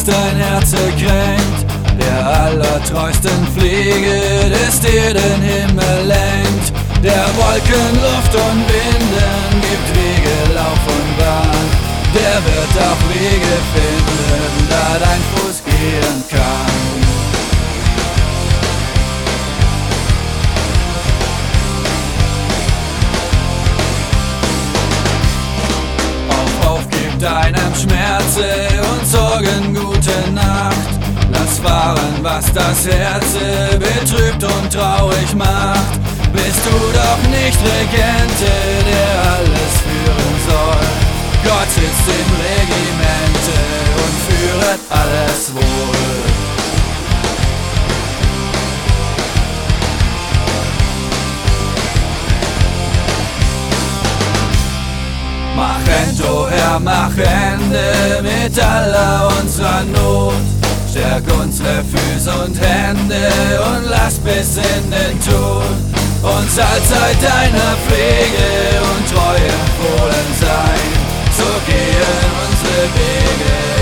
dein Herz kränkt, der allertreusten Pflege des dir den Himmel lenkt, der Wolken, Luft und Winden gibt Wege, Lauf und Bahn, der wird auch Wege finden, da dein Fuß gehen kann. Gib deinem Schmerze und Sorgen gute Nacht. Lass fahren, was das Herz betrübt und traurig macht. Bist du doch nicht Regente, der alles führen soll. Gott sitzt im Regimente und führet alles wohl. Mach End, o Herr, mach Ende mit aller unserer Not. Stärk unsere Füße und Hände und lass bis in den Tod uns allzeit deiner Pflege und Treue empfohlen sein. So gehen unsere Wege.